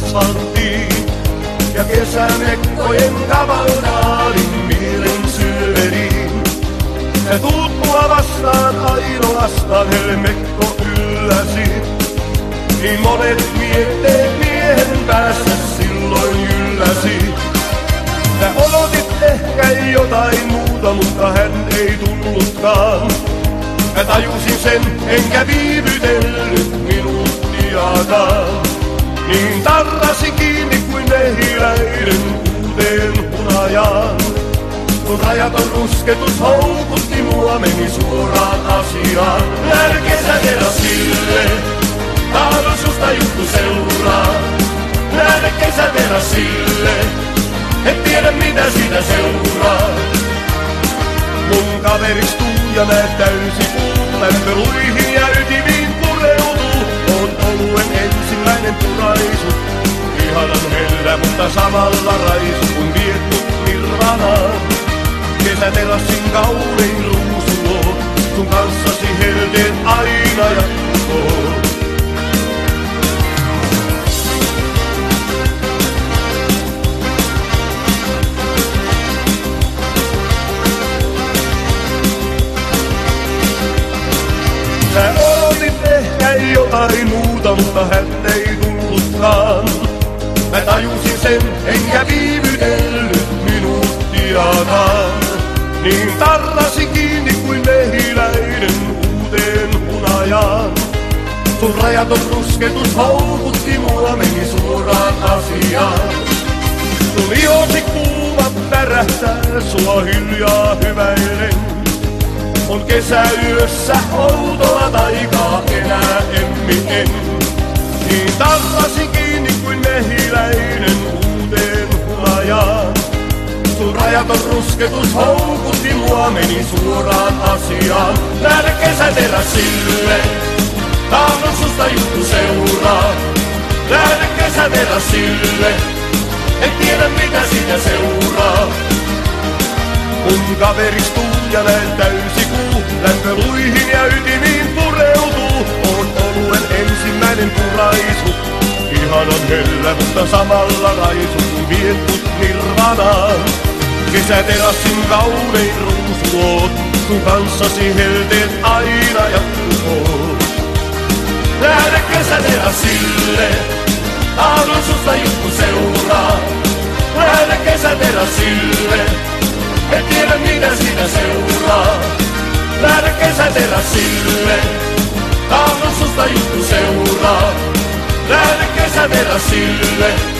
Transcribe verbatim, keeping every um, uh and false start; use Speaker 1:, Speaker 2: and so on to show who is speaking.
Speaker 1: asfalttiin. Ja kesämekkojen kavalkaadin mielen syöveriin. Ja tuut mua vastaan ainoastaan helmekko ylläsi. Niin monet mietteet miehen päässä silloin ylläsi. Sä odotit ehkä jotain muuta, mutta hän ei tullutkaan. Mä tajusin sen, enkä viivytellyt minuuttiakaan. Niin tarrasi kiinni kuin mehiläinen uuteen hunajaan. Kun rajaton rusketus houkutti mua, meni suoraan asiaan. Näin kesäterasille, tahdon susta juttu seuraa. Näin kesäterasille, et tiedä mitä siitä seuraa. Mun kaveristuu ja mä täysi kuu, lämpöluihin ja ytimiin pureutuu. On oluen ensimmäinen puraisu, ihanan hellä, mutta samalla raisu kun viettu nirvanaan. Kesäterassin kaunein ruusuo, sun kanssasi helteet aina jatkuu. Sä odotit ehkä jotain muuta, mutta hän ei tullutkaan. Mä tajusin sen, enkä viivytellyt minuuttiakaan. Niin tarrasi kiinni kuin mehiläinen uuteen hunajaan. Sun rajaton rusketus houkutti mua, meni suoraan asiaan. Sun ihosi kuuma pärähtää sua hiljaa hyväilen. On kesäyössä outoa taikaa enää emmi en. Niin tarrasi kiinni kuin mehiläinen uuteen hunajaan. Sun rajaton rusketus houkutti mua, meni suoraan asiaan. Nähdä kesäterasille, tahdon susta juttu seuraa. Nähdä kesäterasille, et tiedä mitä siitä seuraa. Mun kaveristuu ja näin täysi kuu, lämpöluihin ja ytimiin pureutuu. On oluen ensimmäinen puraisu, ihanan hellä, mutta samalla raisu kun vietut nirvanaan. Kesäterassin kaunein ruusuot, sun kanssasi helteet aina jatkuu. Lähde kesäterassille, tahdon susta juttu seuraa. Lähde kesäterassille, et tiedä mitä siitä seuraa. Lähde kesäterassille, tahdon susta juttu seuraa. Lähde kesäterassille.